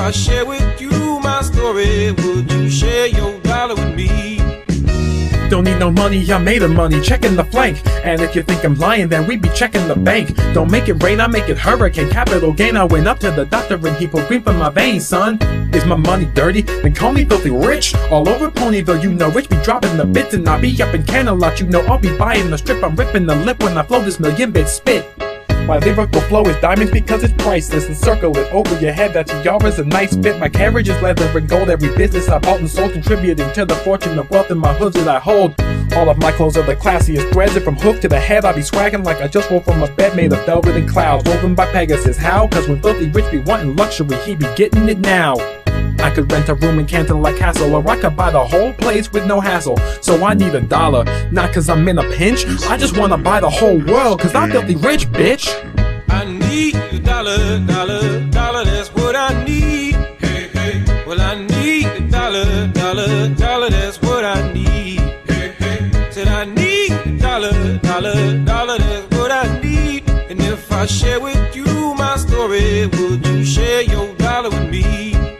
I share with you my story, would you share your dollar with me? Don't need no money, I made the money, checking the flank. And if you think I'm lying, then we be checking the bank. Don't make it rain, I make it hurricane. Capital gain, I went up to the doctor and he put green for my veins, son. Is my money dirty? Then call me filthy rich. All over Ponyville, you know, rich be dropping the bits. And I'll be up in Canterlot, you know, I'll be buying the strip. I'm ripping the lip when I flow this million-bit spit. My lyrical flow is diamonds because it's priceless. And circle it over your head, that tiara's a nice fit. My carriage is leather and gold, every business I bought and sold, contributing to the fortune of wealth in my hoods that I hold. All of my clothes are the classiest threads, and from hook to the head I be swagging like I just rolled from a bed made of velvet and clouds, woven by Pegasus. How? Cause when filthy rich be wanting luxury, he be getting it now. I could rent a room in Canterlot Castle, or I could buy the whole place with no hassle. So I need $1, not cause I'm in a pinch. I just wanna buy the whole world, cause I'm filthy rich, bitch. I need $1, that's what I need. Hey, hey. Well, I need $1, that's what I need. Hey, hey. Said I need $1, that's what I need. And if I share with you my story, would you share your dollar with me?